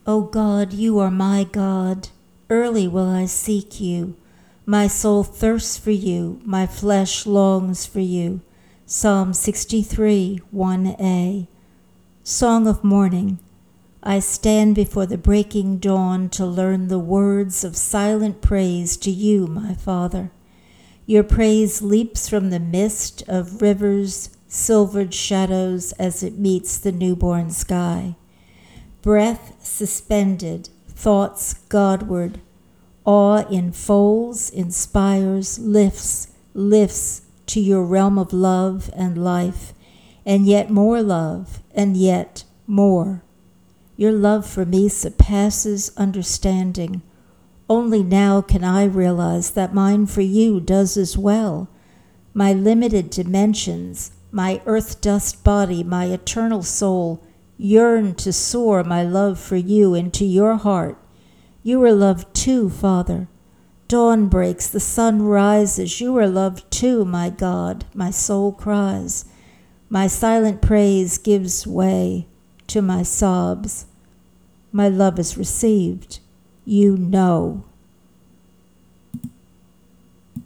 O God, you are my God. Early will I seek you. My soul thirsts for you. My flesh longs for you. Psalm 63, 1a. Song of Morning. I stand before the breaking dawn to learn the words of silent praise to you, my Father. Your praise leaps from the mist of rivers, silvered shadows as it meets the newborn sky. Breath suspended, thoughts Godward. Awe enfolds, inspires, lifts to your realm of love and life, and yet more love, and yet more. Your love for me surpasses understanding. Only now can I realize that mine for you does as well. My limited dimensions, my earth dust body, my eternal soul, yearn to soar my love for you into your heart. You are loved too, Father. Dawn breaks, the sun rises. You are loved too, my God, my soul cries. My silent praise gives way to my sobs. My love is received. You know.